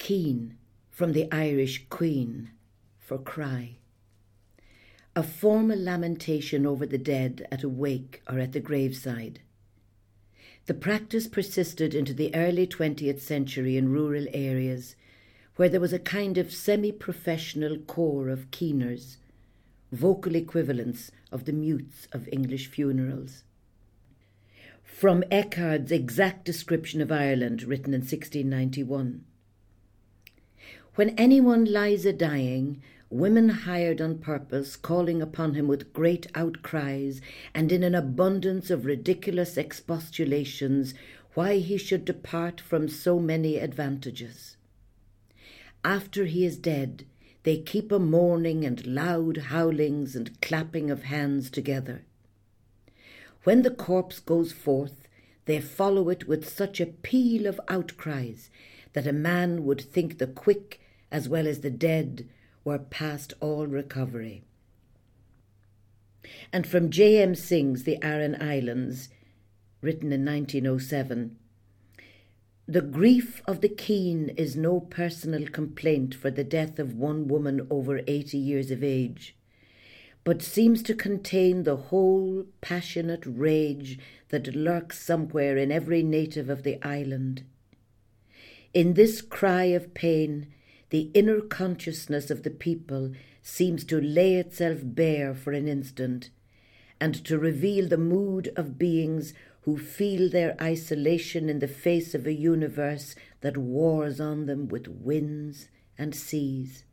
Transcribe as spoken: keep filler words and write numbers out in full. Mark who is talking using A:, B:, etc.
A: Keen, from the Irish Queen, for cry. A formal lamentation over the dead at a wake or at the graveside. The practice persisted into the early twentieth century in rural areas, where there was a kind of semi-professional corps of keeners, vocal equivalents of the mutes of English funerals. From Echard's exact description of Ireland, written in sixteen ninety-one. When anyone lies a-dying, women hired on purpose, calling upon him with great outcries and in an abundance of ridiculous expostulations why he should depart from so many advantages. After he is dead, they keep a mourning and loud howlings and clapping of hands together. When the corpse goes forth, they follow it with such a peal of outcries that a man would think the quick as well as the dead were past all recovery. And from J M Synge's The Aran Islands, written in nineteen oh seven, the grief of the keen is no personal complaint for the death of one woman over eighty years of age, but seems to contain the whole passionate rage that lurks somewhere in every native of the island. In this cry of pain, the inner consciousness of the people seems to lay itself bare for an instant, and to reveal the mood of beings who feel their isolation in the face of a universe that wars on them with winds and seas.